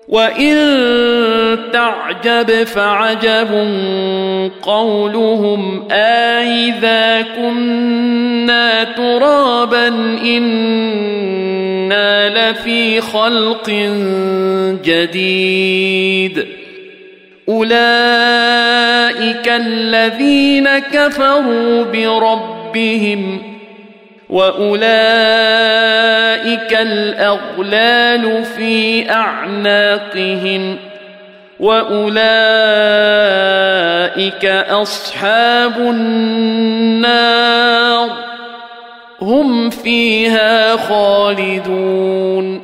وإن تعجب فعجب قولهم أإذا كنا ترابا إنا لفي خلق جديد أولئك الذين كفروا بربهم وأولئك الأغلال في أعناقهم وأولئك أصحاب النار هم فيها خالدون